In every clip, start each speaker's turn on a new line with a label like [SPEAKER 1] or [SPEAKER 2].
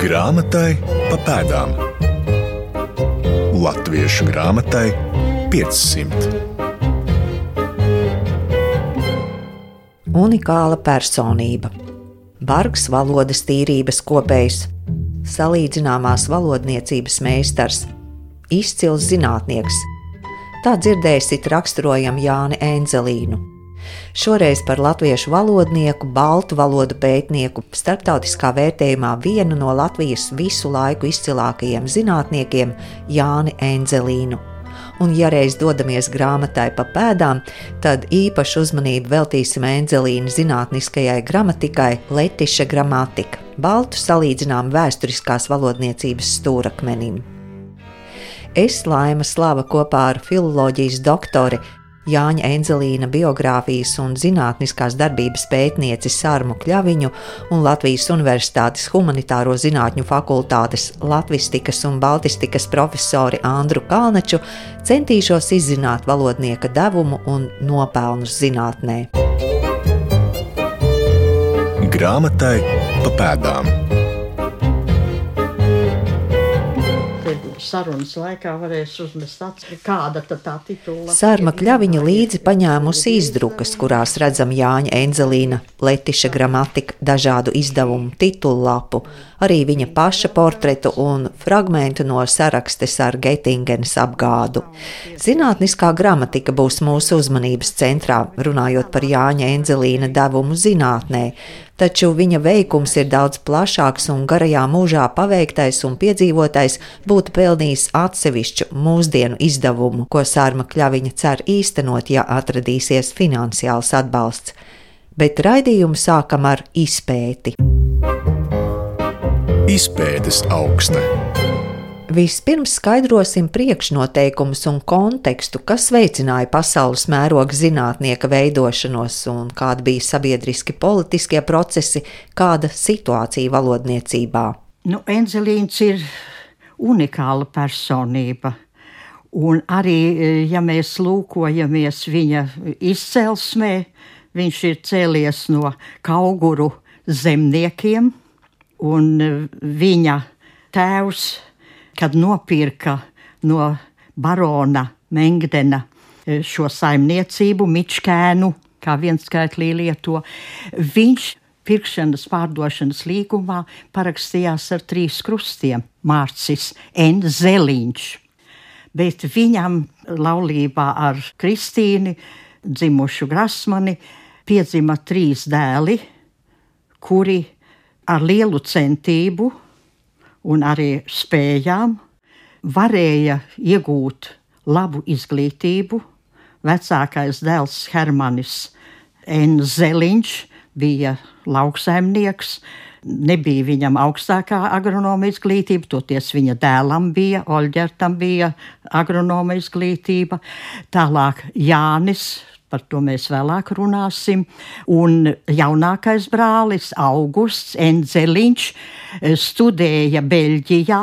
[SPEAKER 1] Grāmatai pa pēdām. Latviešu grāmatai 500.
[SPEAKER 2] Unikāla personība, bargs valodas tīrības kopējs, salīdzināmās valodniecības meistars, izcils zinātnieks. Tā dzirdēsit raksturojam Jāni Enzelīnu. Šoreiz par latviešu valodnieku, baltu valodu pētnieku, starptautiskā vērtējumā vienu no Latvijas visu laiku izcilākajiem zinātniekiem Jāni Enzelīnu. Un ja reiz dodamies grāmatai pa pēdām, tad īpašu uzmanību veltīsim Enzelīna zinātniskajai gramatikai Letiša gramatika, baltu salīdzinām vēsturiskās valodniecības stūrakmenim. Es, Laima Slava, kopā ar filoloģijas doktori Jāņa Enzelīna biogrāfijas un zinātniskās darbības pētnieci Sarmu Kļaviņu un Latvijas Universitātes humanitāro zinātņu fakultātes latvistikas un baltistikas profesori Andru Kalnaču centīšos izzināt valodnieka devumu un nopelnus zinātnē.
[SPEAKER 1] Grāmatai pa pēdām.
[SPEAKER 3] Sarunas laikā varēs uzmest acis, kāda tad tā titula.
[SPEAKER 2] Sarma Kļaviņa līdzi paņēmusi izdrukas, kurās redzam Jāņa Enzelīna Letiša gramatika dažādu izdevumu titullapu, arī viņa paša portretu un fragmentu no sarakstes ar Getingenes apgādu. Zinātniskā gramatika būs mūsu uzmanības centrā, runājot par Jāņa Enzelīna devumu zinātnē, taču viņa veikums ir daudz plašāks un garajā mūžā paveiktais un piedzīvotais būtu pelnījis atsevišķu mūsdienu izdevumu, ko Sarma Kļaviņa cer īstenot, ja atradīsies finansiāls atbalsts. Bet raidījumu sākam ar izpēti.
[SPEAKER 1] Izpētes augsne.
[SPEAKER 2] Vispirms skaidrosim priekšnoteikumus un kontekstu, kas veicināja pasaules mēroga zinātnieka veidošanos un kādi bija sabiedriski politiskie procesi, kāda situācija valodniecībā.
[SPEAKER 3] Enzelīns ir unikāla personība, un arī, ja mēs lūkojamies viņa izcelsmē, viņš ir cēlies no Kauguru zemniekiem, un viņa tēvs, kad nopirka no barona Mengdena šo saimniecību, Mičkēnu, kā vienskaitlī lieto, viņš pirkšanas pārdošanas līgumā parakstījās ar 3 krustiem – Mārcis Enzeliņš. Bet viņam laulībā ar Kristīni, dzimušu Grasmani, piedzima 3 dēli, kuri ar lielu centību un arī spējām varēja iegūt labu izglītību. Vecākais dēls Hermanis Enzeliņš bija lauksaimnieks, nebija viņam augstākā agronoma izglītība, toties viņa dēlam bija, Oļģertam bija agronoma izglītība. Tālāk Jānis, par to mēs vēlāk runāsim, un jaunākais brālis Augusts Enzeliņš studēja Beļģijā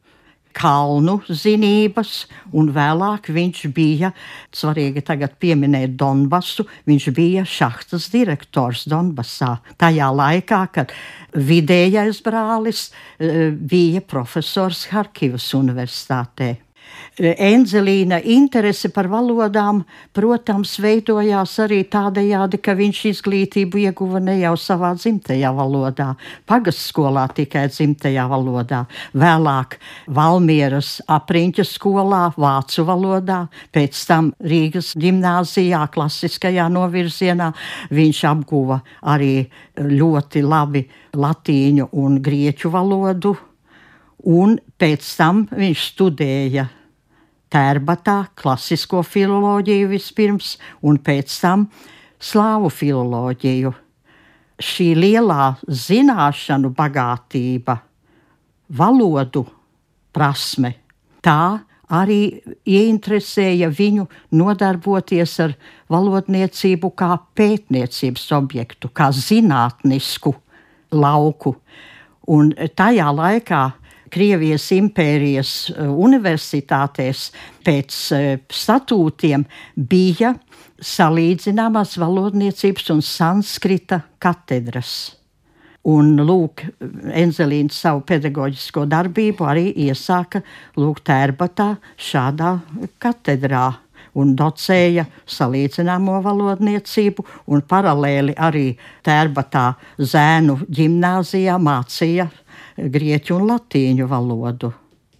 [SPEAKER 3] kalnu zinības, un vēlāk viņš bija, svarīgi tagad pieminēt Donbasu, viņš bija šahtas direktors Donbasā. Tajā laikā, kad vidējais brālis bija profesors Harkivas universitātē. Enzelīna interese par valodām, protams, veidojās arī tādējādi, ka viņš izglītību ieguva ne jau savā dzimtajā valodā, pagastskolā tikai dzimtajā valodā, vēlāk Valmieras apriņķa skolā vācu valodā, pēc tam Rīgas ģimnāzijā klasiskajā novirzienā viņš apguva arī ļoti labi latīņu un grieķu valodu, un pēc tam viņš studēja Tērbatā klasisko filoloģiju vispirms, un pēc tam slāvu filoloģiju. Šī lielā zināšanu bagātība, valodu prasme, tā arī ieinteresēja viņu nodarboties ar valodniecību kā pētniecības objektu, kā zinātnisku lauku. Un tajā laikā Krievijas impērijas universitātēs pēc statūtiem bija salīdzināmās valodniecības un sanskrita katedras. Un lūk, Enzelīns savu pedagoģisko darbību arī iesāka lūk Tērbatā šādā katedrā un docēja salīdzināmo valodniecību un paralēli arī Tērbatā Zēnu ģimnāzijā mācīja grieķu un latīņu valodu.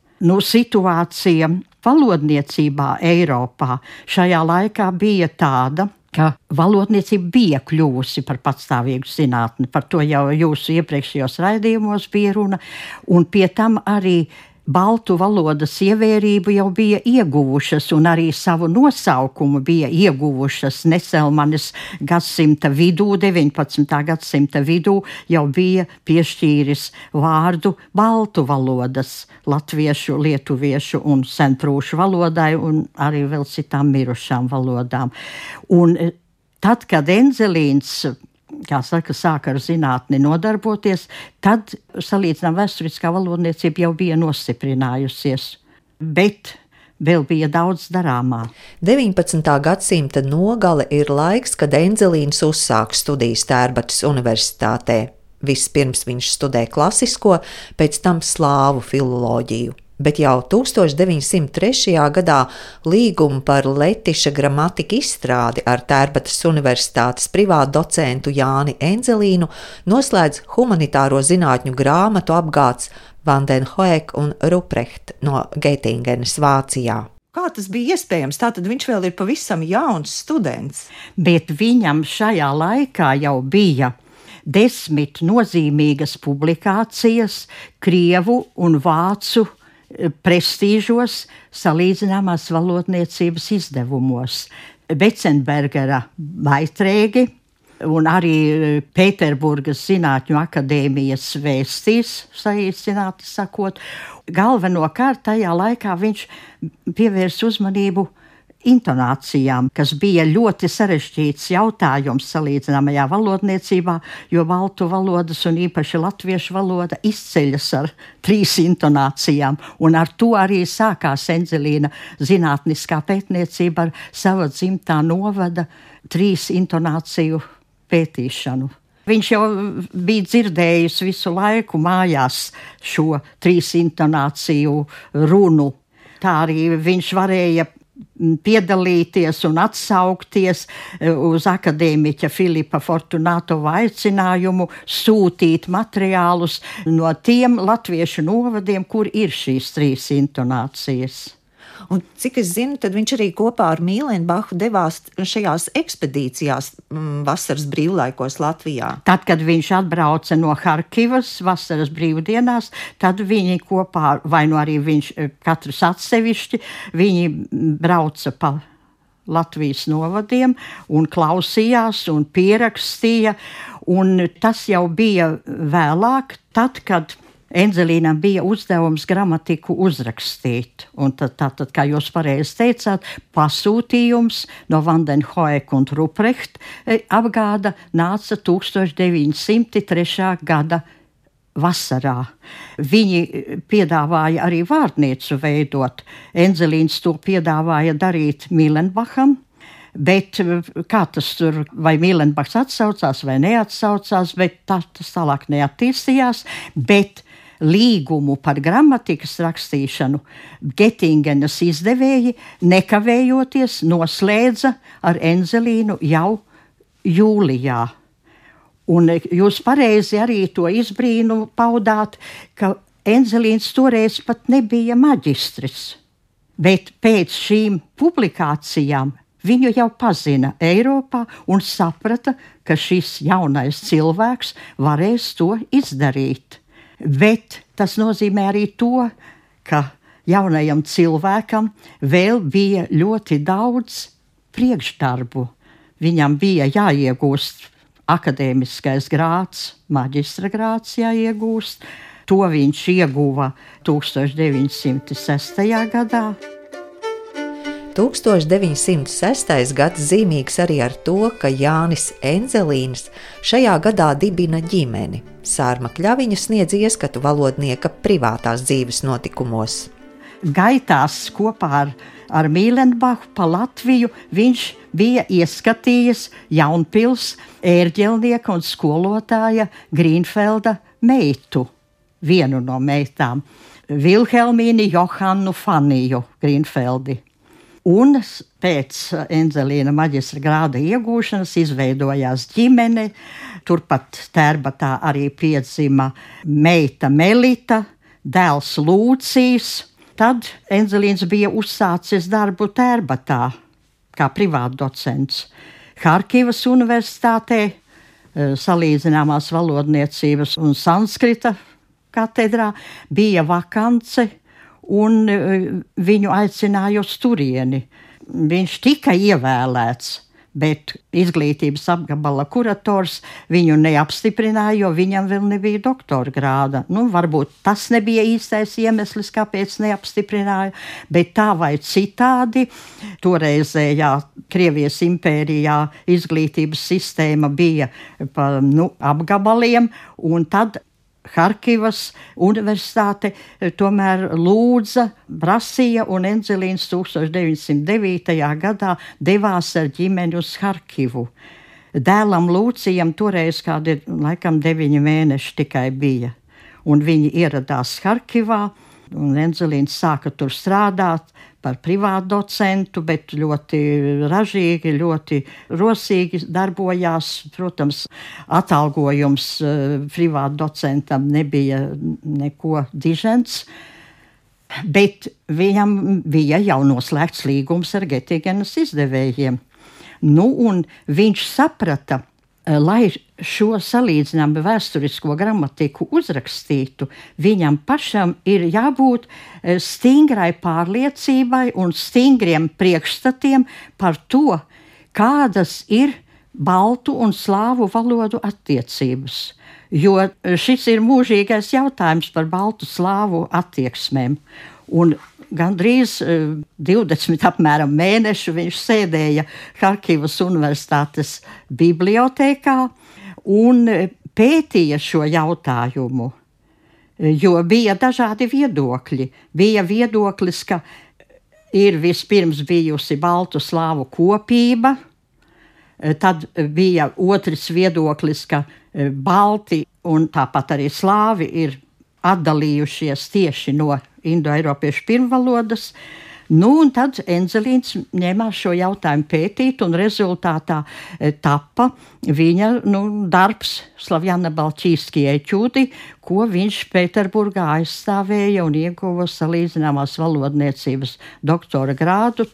[SPEAKER 3] Situācija valodniecībā Eiropā šajā laikā bija tāda, ka valodniecība bija kļuvusi par patstāvīgu zinātni. Par to jau jūsu iepriekšējos raidījumos bija runa, un pie tam arī baltu valodas ievērību jau bija ieguvušas, un arī savu nosaukumu bija ieguvušas. Neselmanis gadsimta vidū, 19. gadsimta vidū, jau bija piešķīris vārdu baltu valodas, latviešu, lietuviešu un senprūšu valodai, un arī vēl citām mirušām valodām. Un tad, kad Enzelīns sāka ar zinātni nodarboties, tad salīdzinām vēsturiskā valodniecība jau bija nostiprinājusies, bet vēl bija daudz darāmā.
[SPEAKER 2] 19. gadsimta nogale ir laiks, kad Enzelīns uzsāk studijas Tērbatas universitātē. Vispirms viņš studē klasisko, pēc tam slāvu filoloģiju. Bet jau 1903. gadā līgumu par letiša gramatiku izstrādi ar Tērbatas universitātes privātu docentu Jāni Enzelīnu noslēdz humanitāro zinātņu grāmatu apgāds Van den Hoek un Ruprecht no Geitingenes Vācijā.
[SPEAKER 4] Kā tas bija iespējams? Tātad viņš vēl ir pavisam jauns students.
[SPEAKER 3] Bet viņam šajā laikā jau bija 10 nozīmīgas publikācijas krievu un vācu prestīžos salīdzināmās valodniecības izdevumos. Becenbergera Baitrēgi un arī Pēterburgas Zinātņu akadēmijas vēstīs, saīsināti sakot. Galvenokārt tajā laikā viņš pievērs uzmanību intonācijām, kas bija ļoti sarežģīts jautājums salīdzināmajā valodniecībā, jo baltu valodas un īpaši latviešu valoda izceļas ar 3 intonācijām, un ar to arī sākās Enzelīna zinātniskā pētniecība ar sava dzimtā novada 3 intonāciju pētīšanu. Viņš jau bija dzirdējis visu laiku mājās šo 3 intonāciju runu. Tā arī viņš varēja piedalīties un atsaukties uz akadēmiķa Filipa Fortunatova aicinājumu sūtīt materiālus no tiem latviešu novadiem, kur ir šīs 3 intonācijas.
[SPEAKER 4] Un cik es zinu, tad viņš arī kopā ar Mīlenbachu devās šajās ekspedīcijās vasaras brīvlaikos Latvijā.
[SPEAKER 3] Tad, kad viņš atbrauca no Harkivas vasaras brīvdienās, tad viņi kopā, vai nu arī viņš katrs atsevišķi, viņi brauca pa Latvijas novadiem un klausījās un pierakstīja, un tas jau bija vēlāk, tad, kad Enzelīnam bija uzdevums gramatiku uzrakstīt, un tad, kā jūs pareizi teicāt, pasūtījums no Van den Hoek un Ruprecht apgāda nāca 1903. gada vasarā. Viņi piedāvāja arī vārdniecu veidot. Enzelīns to piedāvāja darīt Mīlenbacham, bet kā tas tur, vai Mīlenbachs atsaucās vai neatsaucās, bet tas tālāk neattīstījās, bet līgumu par gramatikas rakstīšanu Geitingenes izdevēji nekavējoties noslēdza ar Enzelīnu jau jūlijā. Un jūs pareizi arī to izbrīnu paudāt, ka Enzelīns toreiz pat nebija maģistris, bet pēc šīm publikācijām viņu jau pazina Eiropā un saprata, ka šis jaunais cilvēks varēs to izdarīt. Bet tas nozīmē arī to, ka jaunajam cilvēkam vēl bija ļoti daudz priekšdarbu. Viņam bija jāiegūst akadēmiskais grāds, maģistra grāds jāiegūst. To viņš ieguva 1906. gadā.
[SPEAKER 2] 1906. gads zīmīgs arī ar to, ka Jānis Enzelīns šajā gadā dibina ģimeni. Sārma Kļaviņa sniedz ieskatu valodnieka privātās dzīves notikumos.
[SPEAKER 3] Gaitās kopā ar ar Mīlenbachu pa Latviju. Viņš bija ieskatījies Jaunpils ērģelnieka un skolotāja Grīnfelda meitu, vienu no meitām, Vilhelmīni Johannu Faniju Grīnfeldi. Un pēc Enzelīna maģistra grāda iegūšanas izveidojās ģimene. Turpat Tērbatā arī piedzima meita Melita, dēls Lūcijs. Tad Enzelīns bija uzsācis darbu Tērbatā kā privātdocents. Harkivas universitātē salīdzināmās valodniecības un sanskrita katedrā bija vakance, un viņu aicināja uz turieni. Viņš tika ievēlēts, bet izglītības apgabala kurators viņu neapstiprināja, jo viņam vēl nebija doktora grāda. Varbūt tas nebija īstais iemesls, kāpēc neapstiprināja, bet tā vai citādi toreizējā Krievijas impērijā izglītības sistēma bija pa apgabaliem, un tad Harkivas universitāte tomēr lūdza, prasīja, un Enzelīns 1909. gadā devās ar ģimeni uz Harkivu. Dēlam Lūcijam toreiz kādi, laikam, 9 mēneši tikai bija, un viņi ieradās Harkivā, un Enzelīns sāka tur strādāt par privātdocentu, bet ļoti ražīgi, ļoti rosīgi darbojās. Protams, atalgojums privātdocentam nebija neko dižens, bet viņam bija jau noslēgts līgums ar Gettigenas izdevējiem. Un viņš saprata, lai šo salīdzināmu vēsturisko gramatiku uzrakstītu, viņam pašam ir jābūt stingrai pārliecībai un stingriem priekšstatiem par to, kādas ir baltu un slāvu valodu attiecības. Jo šis ir mūžīgais jautājums par baltu slāvu attieksmēm. Un gandrīz 20 apmēram mēnešu viņš sēdēja Harkivas universitātes bibliotēkā un pētīja šo jautājumu, jo bija dažādi viedokļi. Bija viedoklis, ka ir vispirms bijusi baltu slāvu kopība, tad bija otrs viedoklis, ka balti un tāpat arī slāvi ir atdalījušies tieši no indoeiropiešu pirmvalodas. Un tad Enzelīns ņēmās šo jautājumu pētīt, un rezultātā tappa viņa darbs Slavjana Balčīskija eķūdi, ko viņš Pēterburgā aizstāvēja un ieguva salīdzināmās valodniecības doktora grādu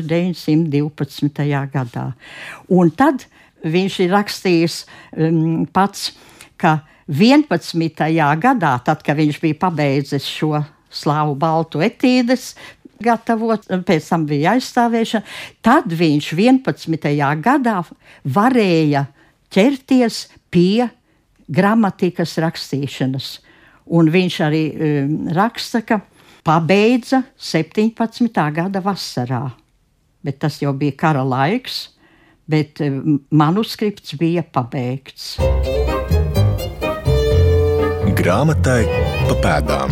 [SPEAKER 3] 1912. gadā. Un tad viņš ir rakstījis pats, ka 11. gadā, tad, kad viņš bija pabeidzis šo slāvu baltu etīdes gatavot, pēc tam bija aizstāvēšana, tad viņš 11. gadā varēja ķerties pie gramatikas rakstīšanas. Un viņš arī raksta, ka pabeidza 17. gada vasarā. Bet tas jau bija kara laiks, bet manuskripts bija pabeigts.
[SPEAKER 1] Grāmatai pa pēdām.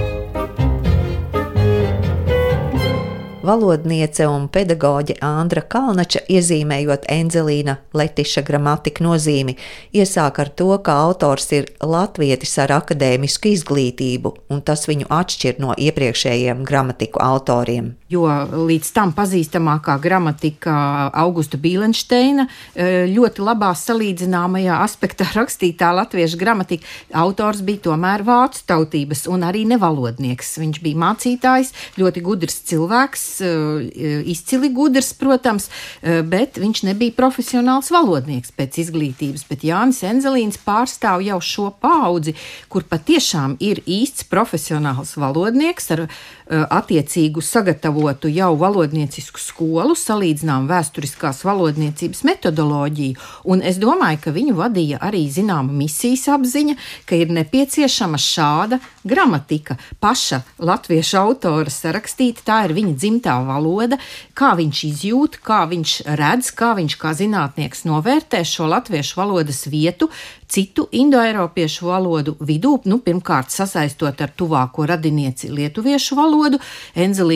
[SPEAKER 2] Valodniece un pedagoģe Andra Kalnača, iezīmējot Enzelīna Letiša gramatiku nozīmi, iesāk ar to, ka autors ir latvietis ar akadēmisku izglītību, un tas viņu atšķir no iepriekšējiem gramatiku autoriem.
[SPEAKER 5] Jo līdz tam pazīstamākā gramatika Augusta Bīlenšteina, ļoti labā salīdzināmajā aspektā rakstītā latviešu gramatika, autors bija tomēr vācu tautības un arī nevalodnieks. Viņš bija mācītājs, ļoti gudrs cilvēks, izcili gudrs, protams, bet viņš nebija profesionāls valodnieks pēc izglītības. Bet Jānis Enzelīns pārstāv jau šo paudzi, kur patiešām ir īsts profesionāls valodnieks ar attiecīgu sagatavotu jau valodniecisku skolu, salīdzinām vēsturiskās valodniecības metodoloģiju, un es domāju, ka viņu vadīja arī zināma misijas apziņa, ka ir nepieciešama šāda gramatika. Paša latviešu autora sarakstīta, tā ir viņa dzimtā valoda, kā viņš izjūt, kā viņš redz, kā viņš kā zinātnieks novērtē šo latviešu valodas vietu citu indoeiropiešu valodu vidū, pirmkārt sasaistot ar tuvāko radinieci lietuviešu valodu. Enzelīns arī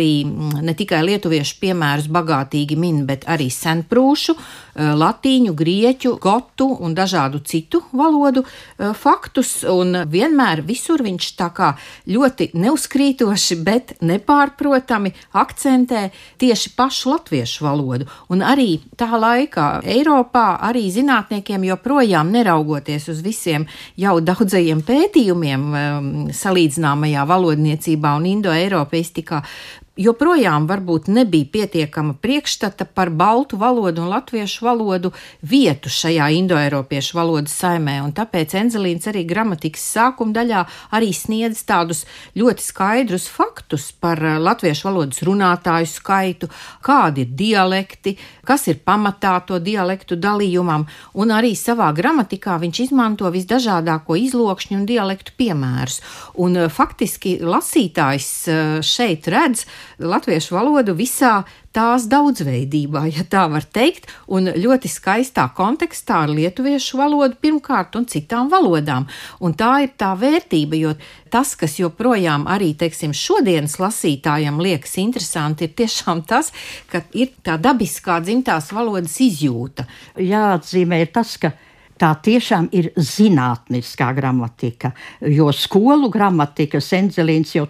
[SPEAKER 5] arī ne tikai lietuviešu piemērus bagātīgi min, bet arī senprūšu, latīņu, grieķu, gotu un dažādu citu valodu faktus, un vienmēr visur viņš tā kā ļoti neuzkrītoši, bet nepārprotami akcentē tieši pašu latviešu valodu. Un arī tā laikā Eiropā arī zinātniekiem joprojām, neraugoties uz visiem jau daudzajiem pētījumiem salīdzināmajā valodniecībā un indoeiropeistikā, joprojām varbūt nebija pietiekama priekšstata par baltu valodu un latviešu valodu vietu šajā indoeiropiešu valodas saimē, un tāpēc Enzelīns arī gramatikas sākuma daļā arī sniedz tādus ļoti skaidrus faktus par latviešu valodas runātāju skaitu, kādi ir dialekti, kas ir pamatā to dialektu dalījumam, un arī savā gramatikā viņš izmanto visdažādāko izlokšņu un dialektu piemērus. Un faktiski lasītājs šeit redz latviešu valodu visā tās daudzveidībā, ja tā var teikt, un ļoti skaistā kontekstā ar lietuviešu valodu pirmkārt un citām valodām. Un tā ir tā vērtība, jo tas, kas joprojām arī, teiksim, šodienas lasītājam liekas interesanti, ir tiešām tas, ka ir tā dabiskā dzimtās valodas izjūta.
[SPEAKER 3] Jāatzīmē ir tas, ka tā tiešām ir zinātniskā gramatika, jo skolu gramatikas Enzelīns jau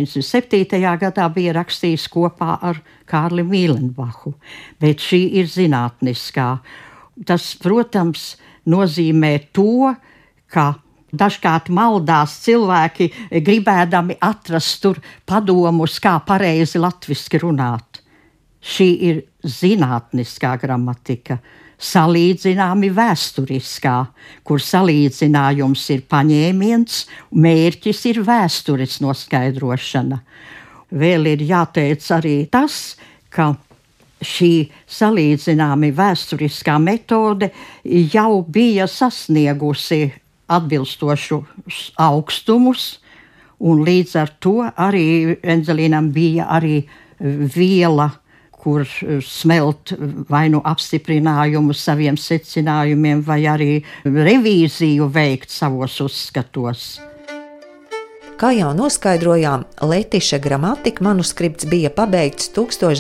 [SPEAKER 3] 1907. gadā bija rakstījis kopā ar Kārli Mīlenbachu, bet šī ir zinātniskā. Tas, protams, nozīmē to, ka dažkārt maldās cilvēki gribēdami atrast tur padomus, kā pareizi latviski runāt. Šī ir zinātniskā gramatika. Salīdzināmi vēsturiskā, kur salīdzinājums ir paņēmiens, mērķis ir vēstures noskaidrošana. Vēl ir jāteic arī tas, ka šī salīdzināmi vēsturiskā metode jau bija sasniegusi atbilstošus augstumus, un līdz ar to arī Enzelīnam bija arī viela, kur smelt vai nu apstiprinājumus saviem secinājumiem, vai arī revīziju veikt savos uzskatos.
[SPEAKER 2] Kā jau noskaidrojām, Letiša gramatika manuskripts bija pabeigts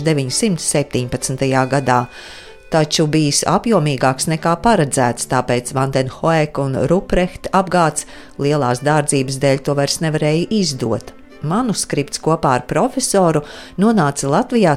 [SPEAKER 2] 1917. gadā, taču bijis apjomīgāks nekā paredzēts, tāpēc Van den Hoek un Ruprecht apgāds lielās dārdzības dēļ to vairs nevarēja izdot. Manuskripts kopā ar profesoru nonāca Latvijā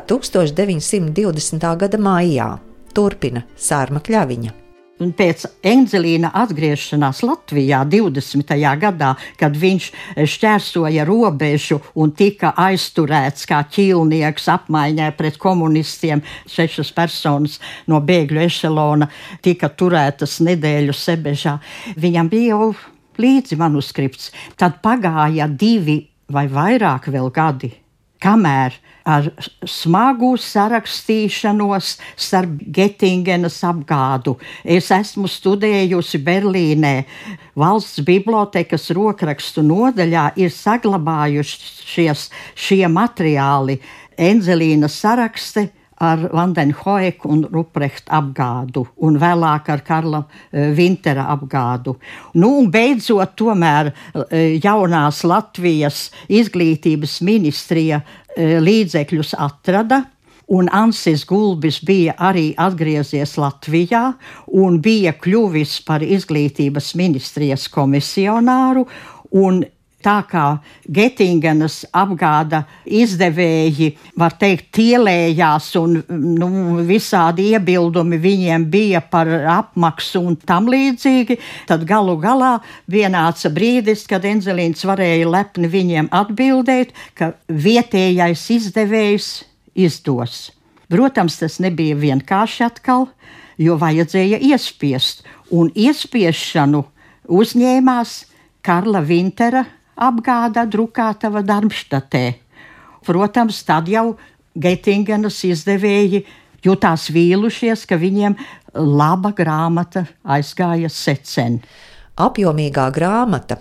[SPEAKER 2] 1920. gada maijā. Turpina Sārma Kļaviņa.
[SPEAKER 3] Pēc Enzelīna atgriešanās Latvijā 20. gadā, kad viņš šķērsoja robežu un tika aizturēts kā ķīlnieks apmaiņai pret komunistiem, 6 personas no bēgļu ešelona tika turētas nedēļu Sebežā. Viņam bija jau līdzi manuskripts. Tad pagāja 2 vai vairāk vēl gadi, kamēr ar smagu sarakstīšanos starp Getingenas apgādu es esmu studējusi Berlīnē. Valsts bibliotekas rokrakstu nodaļā ir saglabājušies šie materiāli, Enzelīna sarakste ar Van den Hoek un Ruprecht apgādu, un vēlāk ar Karla Vintera apgādu. Un beidzot, tomēr jaunās Latvijas izglītības ministrija līdzekļus atrada, un Ansis Gulbis bija arī atgriezies Latvijā un bija kļuvis par izglītības ministrijas komisionāru, un tā kā Getingenas apgāda izdevēji, var teikt, tielējās un visādi iebildumi viņiem bija par apmaksu un tam līdzīgi, tad galu galā vienāca brīdis, kad Enzelīns varēja lepni viņiem atbildēt, ka vietējais izdevējs izdos. Protams, tas nebija vienkārši atkal, jo vajadzēja iespiest, un iespiešanu uzņēmās Karla Vintera apgāda drukātava Darmštatē. Protams, tad jau Getingenas izdevēji jutās vīlušies, ka viņiem laba grāmata aizgāja secen.
[SPEAKER 2] Apjomīgā grāmata,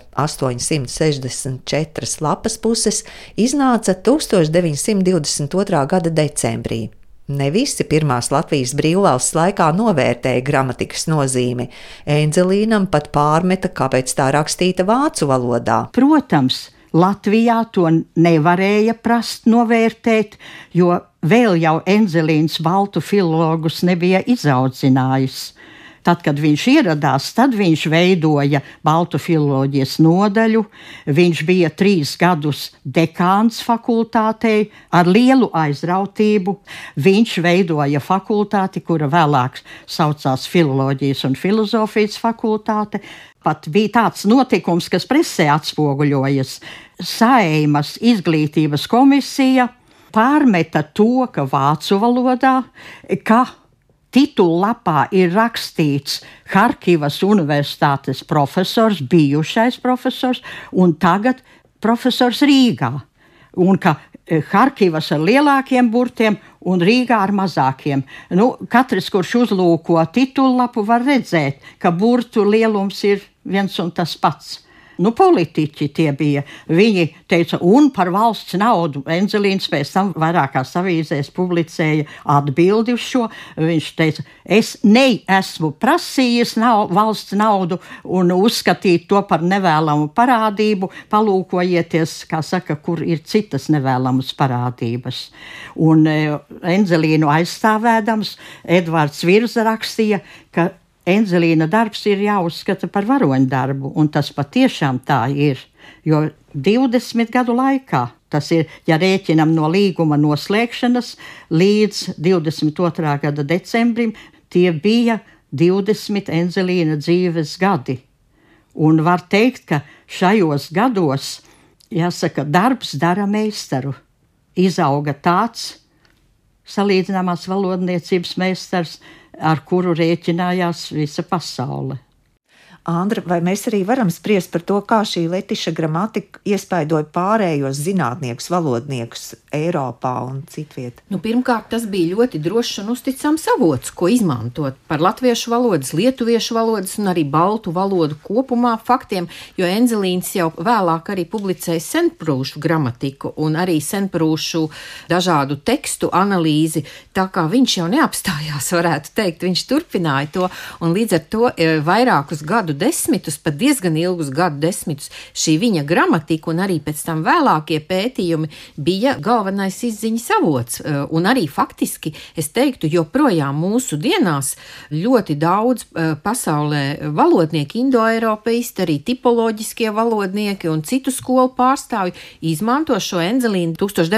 [SPEAKER 2] 864 lapas puses, iznāca 1922. gada decembrī. Ne visi pirmās Latvijas brīvvalsts laikā novērtēja gramatikas nozīmi. Enzelīnam pat pārmeta, kāpēc tā rakstīta vācu valodā.
[SPEAKER 3] Protams, Latvijā to nevarēja prast novērtēt, jo vēl jau Enzelīns baltu filologus nebija izaudzinājis. Tad, kad viņš ieradās, tad viņš veidoja baltu filoloģijas nodaļu. Viņš bija 3 gadus dekāns fakultātei ar lielu aizrautību. Viņš veidoja fakultāti, kura vēlāk saucās Filoloģijas un filozofijas fakultāte. Pat bija tāds notikums, kas presē atspoguļojas. Saeimas izglītības komisija pārmeta to, ka vācu valodā, ka titullapā ir rakstīts Harkivas universitātes profesors, bijušais profesors, un tagad profesors Rīgā. Un ka Harkivas ar lielākiem burtiem un Rīgā ar mazākiem. Katrs, kurš uzlūko titullapu, var redzēt, ka burtu lielums ir viens un tas pats. Politiķi tie bija. Viņi teica, un par valsts naudu. Enzelīns pēc tam vairākās avīzēs publicēja atbildi uz šo. Viņš teica, es neesmu prasījis valsts naudu un uzskatīt to par nevēlamu parādību. Palūkojieties, kā saka, kur ir citas nevēlamas parādības. Un Enzelīnu aizstāvēdams Edvards Virza rakstīja, ka Enzelīna darbs ir jāuzskata par varoņdarbu, un tas patiešām tā ir, jo 20 gadu laikā, tas ir, ja rēķinam no līguma noslēgšanas līdz 22. gada decembrim, tie bija 20 Enzelīna dzīves gadi. Un var teikt, ka šajos gados, jāsaka, darbs dara meistaru. Izauga tāds salīdzināmās valodniecības meistars, ar kuru rēķinājās visa pasaule.
[SPEAKER 4] Andra, vai mēs arī varam spriest par to, kā šī letiša gramatika iespaidoja pārējos zinātniekus, valodniekus Eiropā un citviet?
[SPEAKER 5] Pirmkārt, tas bija ļoti drošs un uzticams avots, ko izmantot par latviešu valodas, lietuviešu valodas un arī baltu valodu kopumā faktiem, jo Enzelīns jau vēlāk arī publicēja senprūšu gramatiku un arī senprūšu dažādu tekstu analīzi, tā kā viņš jau neapstājās, varētu teikt, viņš turpināja to, un līdz ar to vairākus gadu desmitus, pat diezgan ilgus gadu desmitus, šī viņa gramatika un arī pēc tam vēlākie pētījumi bija galvenais izziņas avots. Un arī faktiski, es teiktu, joprojām mūsu dienās ļoti daudz pasaulē valodnieki, indoeiropeisti, arī tipoloģiskie valodnieki un citu skolu pārstāvji izmanto šo Enzelīnu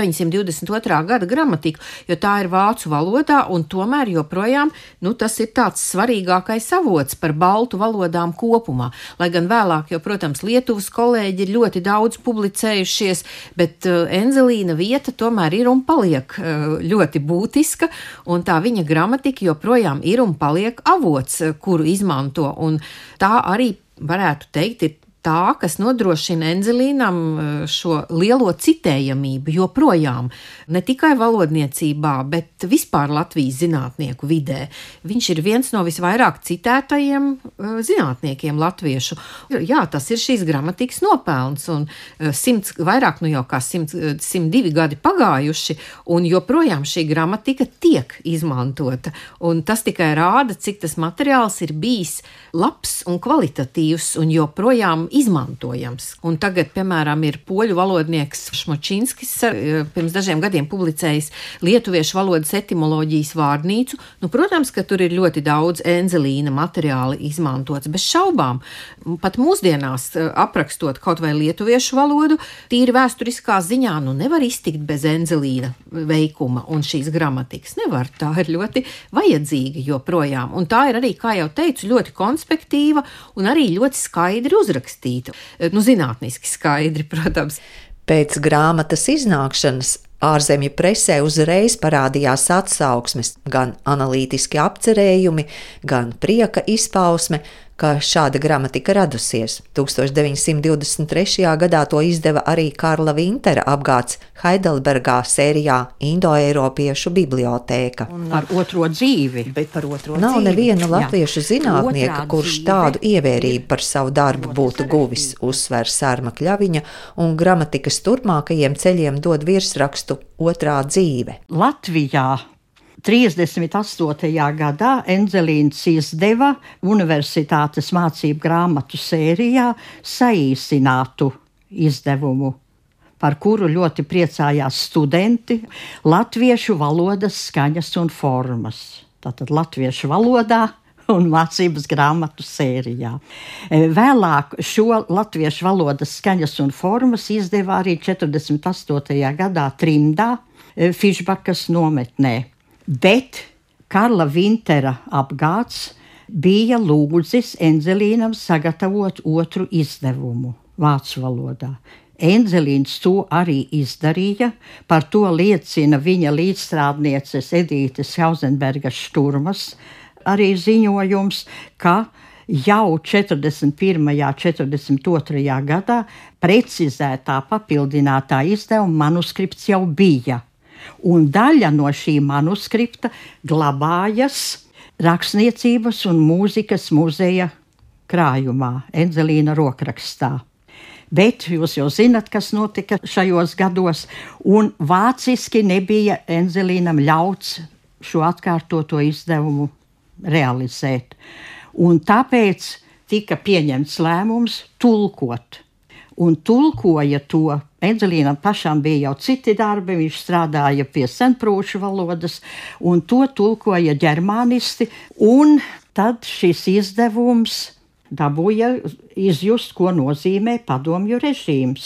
[SPEAKER 5] 1922. gada gramatiku, jo tā ir vācu valodā un tomēr joprojām, tas ir tāds svarīgākais avots par baltu valodām kopumā. Lai gan vēlāk, jo, protams, Lietuvas kolēģi ir ļoti daudz publicējušies, bet Enzelīna vieta tomēr ir un paliek ļoti būtiska, un tā viņa gramatika joprojām ir un paliek avots, kuru izmanto, un tā arī varētu teikt, ir tā, kas nodrošina Enzelīnam šo lielo citējamību joprojām, ne tikai valodniecībā, bet vispār Latvijas zinātnieku vidē. Viņš ir viens no visvairāk citētajiem zinātniekiem latviešu. Jā, tas ir šīs gramatikas nopelns, un vairāk jau kā 102 gadi pagājuši, un joprojām šī gramatika tiek izmantota. Un tas tikai rāda, cik tas materiāls ir bijis labs un kvalitatīvs, un joprojām izmantojams. Un tagad, piemēram, ir poļu valodnieks Šmočinskis, pirms dažiem gadiem publicējis lietuviešu valodas etimoloģijas vārnīcu. Protams, ka tur ir ļoti daudz Enzelīna materiāli izmantots, bez šaubām. Pat mūsdienās aprakstot kaut vai lietuviešu valodu, tīri vēsturiskā ziņā, nevar iztikt bez Enzelīna veikuma un šīs gramatikas. Nevar, tā ir ļoti vajadzīga joprojām. Un tā ir arī, kā jau teicu, ļoti konspektīva un arī ļoti skaidri uzrakstīta. Zinātniski skaidri, protams.
[SPEAKER 2] Pēc grāmatas iznākšanas ārzemju presē uzreiz parādījās atsauksmes, gan analītiski apcerējumi, gan prieka izpausme, ka šāda gramatika radusies. 1923. gadā to izdeva arī Karla Vintera apgāds Heidelbergā sērijā Indoeiropiešu bibliotēka.
[SPEAKER 3] Par otro dzīvi.
[SPEAKER 2] Nav neviena latviešu zinātnieka, kurš tādu ievērību par savu darbu būtu guvis, uzsver Sārma Kļaviņa, un gramatikas turpmākajiem ceļiem dod virsrakstu Otrā dzīve.
[SPEAKER 3] Latvijā 38. gadā Enzelīns izdeva universitātes mācību grāmatu sērijā saīsinātu izdevumu par kuru ļoti priecājās studenti, latviešu valodas skaņas un formas. Tātad latviešu valodā un mācības grāmatu sērijā. Vēlāk šo latviešu valodas skaņas un formas izdeva arī 48. gadā trimdā Fišbakas nometnē. Bet Karla Vintera apgāds bija lūdzis Enzelīnam sagatavot otru izdevumu vācu valodā. Enzelīns to arī izdarīja, par to liecina viņa līdzstrādnieces Edītes Hauzenbergas Šturmas arī ziņojums, ka jau 41. 42. gadā precizētā papildinātā izdevuma manuskripts jau bija, un daļa no šī manuskripta glabājas Rakstniecības un mūzikas muzeja krājumā, Enzelīna rokrakstā. Bet jūs jau zinat, kas notika šajos gados, un vāciski nebija Enzelīnam ļauts šo atkārtoto izdevumu realizēt. Un tāpēc tika pieņemts lēmums tulkot. Un tulkoja to, Enzelīnam pašam bija jau citi darbi, viņš strādāja pie senprūšu valodas, un to tulkoja ģermānisti, un tad šis izdevums dabūja izjust, ko nozīmē padomju režīms.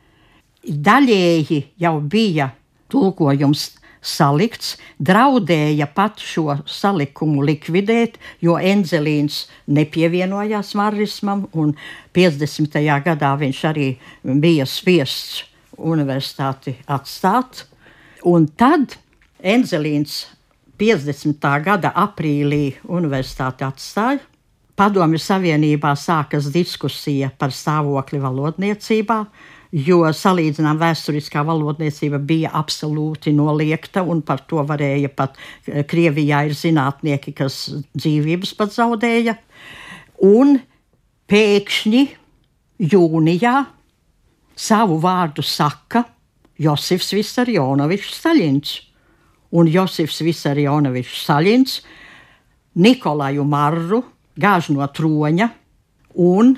[SPEAKER 3] Daļēji jau bija tulkojums salikts, draudēja pat šo salikumu likvidēt, jo Enzelīns nepievienojās marismam, un 50. gadā viņš arī bija spiests universitāti atstāt. Un tad Enzelīns 50. gada aprīlī universitāti atstāja. Padomju Savienībā sākas diskusija par stāvokli valodniecībā, jo salīdzinām vēsturiskā valodniecība bija absolūti noliegta, un par to varēja pat Krievijā ir zinātnieki, kas dzīvības pat zaudēja. Un pēkšņi jūnijā savu vārdu saka Josifs Visarjonovičs Staļins. Un Josifs Visarjonovičs Staļins Nikolaju Marru gāž no troņa un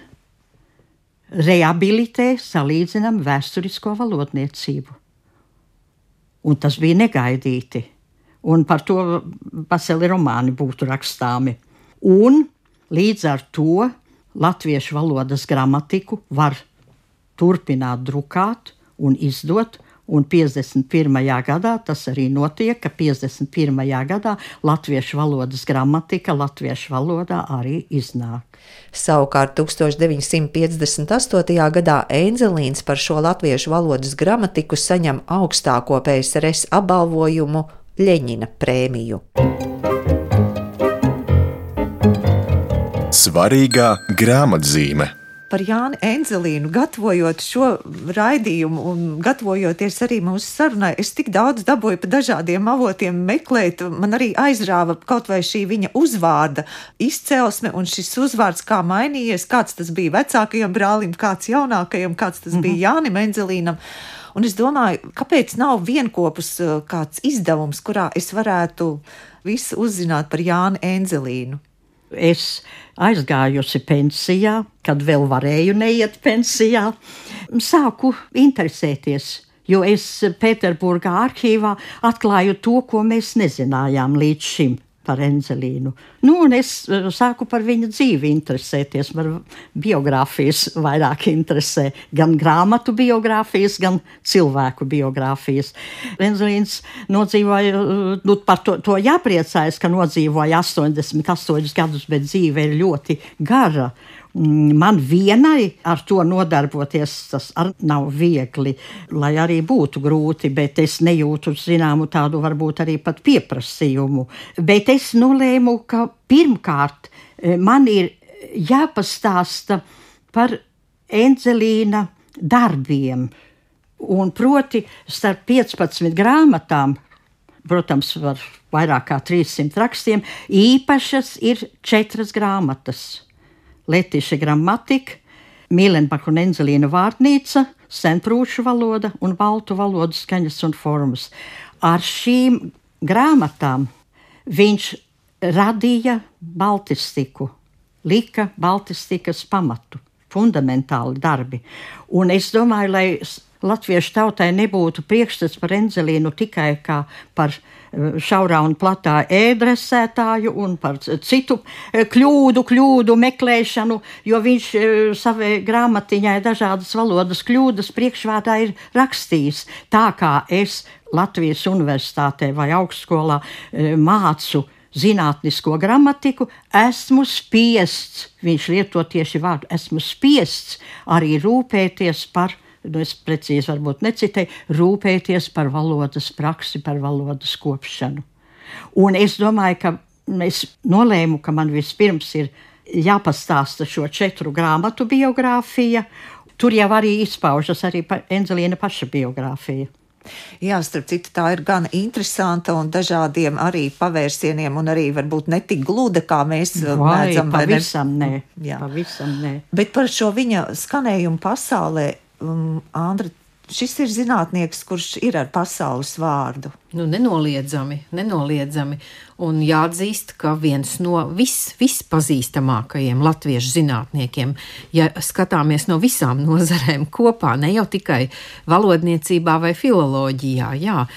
[SPEAKER 3] rehabilitē salīdzinām vēsturisko valodniecību. Un tas bija negaidīti. Un par to veseli romāni būtu rakstāmi. Un līdz ar to latviešu valodas gramatiku var turpināt drukāt un izdot. Un 51. gadā tas arī notiek, ka 51. gadā latviešu valodas gramatika latviešu valodā arī iznāk.
[SPEAKER 2] Savukārt 1958. gadā Enzelīns par šo latviešu valodas gramatiku saņem augstāko PSRS apbalvojumu Ļeņina prēmiju.
[SPEAKER 1] Svarīgā grāmatzīme.
[SPEAKER 4] Par Jāni Enzelīnu, gatavojot šo raidījumu un gatavojoties arī mūsu sarunai, es tik daudz dabūju pa dažādiem avotiem meklēt. Man arī aizrāva kaut vai šī viņa uzvārda izcelsme un šis uzvārds kā mainījies, kāds tas bija vecākajam brālim, kāds jaunākajam, kāds tas bija Jānim Enzelīnam. Un es domāju, kāpēc nav vienkopus kāds izdevums, kurā es varētu visu uzzināt par Jāni Enzelīnu?
[SPEAKER 3] Es aizgājusi pensijā, kad vēl varēju neiet pensijā, sāku interesēties, jo es Pēterburgā arhīvā atklāju to, ko mēs nezinājām līdz šim par Enzelīnu. Un es sāku par viņa dzīvi interesēties, par biogrāfijas vairāk interesē, gan grāmatu biogrāfijas, gan cilvēku biogrāfijas. Enzelīns nodzīvoja, par to jāpriecājas, ka nodzīvoja 88 gadus, bet dzīve ir ļoti gara. Man vienai ar to nodarboties, tas arī nav viegli, lai arī būtu grūti, bet es nejūtu zināmu tādu varbūt arī pat pieprasījumu. Bet es nolēmu, ka pirmkārt man ir jāpastāsta par Enzelīna darbiem. Un proti starp 15 grāmatām, protams, var vairāk kā 300 rakstiem, īpašas ir 4 grāmatas. Letiša gramatika, Mīlenbaka un Enzelīna vārnīca, senprūšu valoda un baltu valodu skaņas un formas. Ar šīm grāmatām viņš radīja baltistiku, lika baltistikas pamatu, fundamentāli darbi. Un es domāju, lai latviešu tautai nebūtu priekšstats par Enzelīnu tikai kā par šaurā un platā ēdresētāju un par citu kļūdu meklēšanu, jo viņš savai grāmatiņai dažādas valodas kļūdas priekšvārdā ir rakstījis. Tā kā es Latvijas universitātē vai augstskolā mācu zinātnisko gramatiku, esmu spiests, viņš lieto tieši vārdu, esmu spiests arī rūpēties par, es precīzi varbūt necitēju, rūpēties par valodas praksi, par valodas kopšanu. Un es domāju, ka es nolēmu, ka man vispirms ir jāpastāsta šo 4 grāmatu biogrāfija. Tur jau arī izpaužas arī Enzelīna paša biogrāfija.
[SPEAKER 4] Jā, starp citu, tā ir gan interesanta un dažādiem arī pavērsieniem un arī varbūt netik gluda, kā mēs mēdzam.
[SPEAKER 3] Pavisam nē.
[SPEAKER 4] Bet par šo viņa skanējumu pasaulē, Andra, šis ir zinātnieks, kurš ir ar pasaules vārdu.
[SPEAKER 5] Nu, nenoliedzami. Un jāatzīst, ka viens no vispazīstamākajiem latviešu zinātniekiem, ja skatāmies no visām nozarēm kopā, ne jau tikai valodniecībā vai filoloģijā,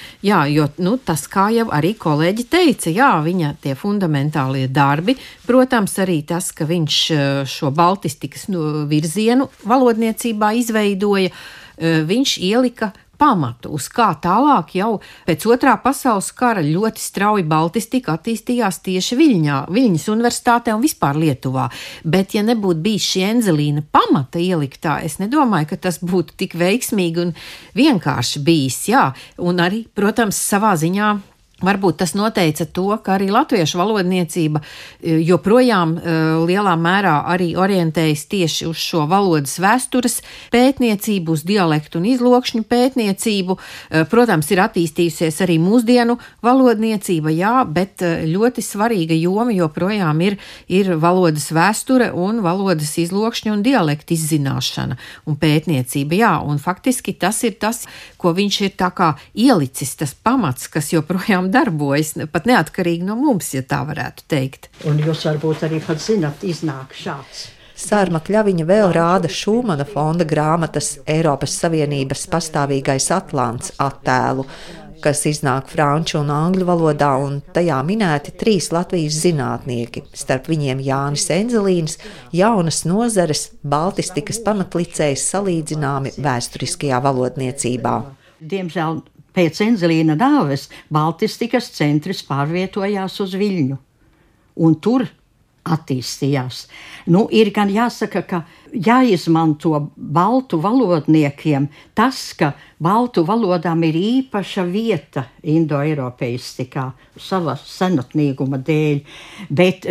[SPEAKER 5] jo tas, kā jau arī kolēģi teica, viņa tie fundamentālie darbi, protams, arī tas, ka viņš šo baltistikas virzienu valodniecībā izveidoja, viņš ielika pamatu, uz kā tālāk jau pēc 2. pasaules kara ļoti strauji baltistika attīstījās tieši Viļņas universitātē un vispār Lietuvā. Bet, ja nebūtu bijis šī Enzelīna pamata ieliktā, es nedomāju, ka tas būtu tik veiksmīgi un vienkārši bijis, Un arī, protams, savā ziņā varbūt tas noteica to, ka arī latviešu valodniecība joprojām lielā mērā arī orientējas tieši uz šo valodas vēstures pētniecību, uz dialektu un izlokšņu pētniecību. Protams, ir attīstījusies arī mūsdienu valodniecība, bet ļoti svarīga joma joprojām ir valodas vēsture un valodas izlokšņu un dialektu izzināšana un pētniecība. Un faktiski tas ir tas, ko viņš ir tā kā ielicis, tas pamats, kas joprojām darbojas, pat neatkarīgi no mums, ja tā varētu teikt.
[SPEAKER 3] Un jūs varbūt arī pat zināt, iznāk šāds.
[SPEAKER 2] Sārma Kļaviņa vēl rāda Šūmana fonda grāmatas Eiropas Savienības pastāvīgais Atlants attēlu, kas iznāk franču un angļu valodā, un tajā minēti 3 Latvijas zinātnieki, starp viņiem Jānis Enzelīns, jaunas nozares baltistikas pamatlicējs salīdzināmi vēsturiskajā valodniecībā.
[SPEAKER 3] Diemžēl pēc Enzelīna nāves baltistikas centrs pārvietojās uz Viļņu, un tur attīstījās. Ir gan jāsaka, ka jāizmanto baltu valodniekiem tas, ka baltu valodām ir īpaša vieta indoeiropeistikā sava senatnīguma dēļ, bet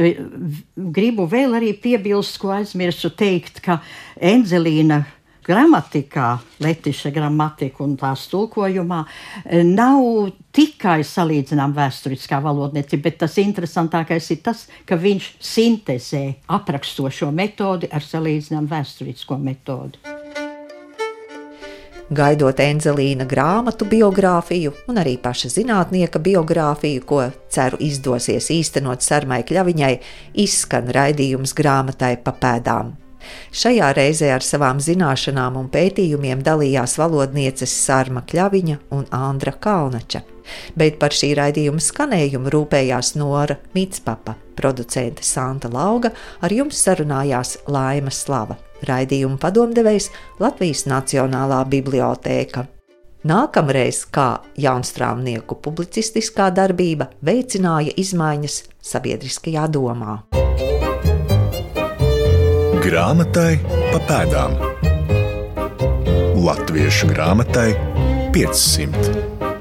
[SPEAKER 3] gribu vēl arī piebilst, ko aizmirsu teikt, ka Enzelīna gramatikā, letiša gramatika un tās tulkojumā nav tikai salīdzinām vēsturiskā valodniecība, bet tas interesantākais ir tas, ka viņš sintezē aprakstošo metodi ar salīdzinām vēsturisko metodi.
[SPEAKER 2] Gaidot Enzelīna grāmatu biogrāfiju un arī paša zinātnieka biogrāfiju, ko ceru izdosies īstenot Sarmai Kļaviņai, izskan raidījums Grāmatai pa pēdām. Šajā reizē ar savām zināšanām un pētījumiem dalījās valodnieces Sarma Kļaviņa un Andra Kalnača. Bet par šī raidījuma skanējumu rūpējās Nora Mitspapa, producente Santa Lauga, ar jums sarunājās Laima Slava, raidījuma padomdevējs Latvijas Nacionālā bibliotēka. Nākamreiz, kā jaunstrāvnieku publicistiskā darbība veicināja izmaiņas sabiedriskajā domā.
[SPEAKER 1] Grāmatai pa pēdām. Latviešu grāmatai 500.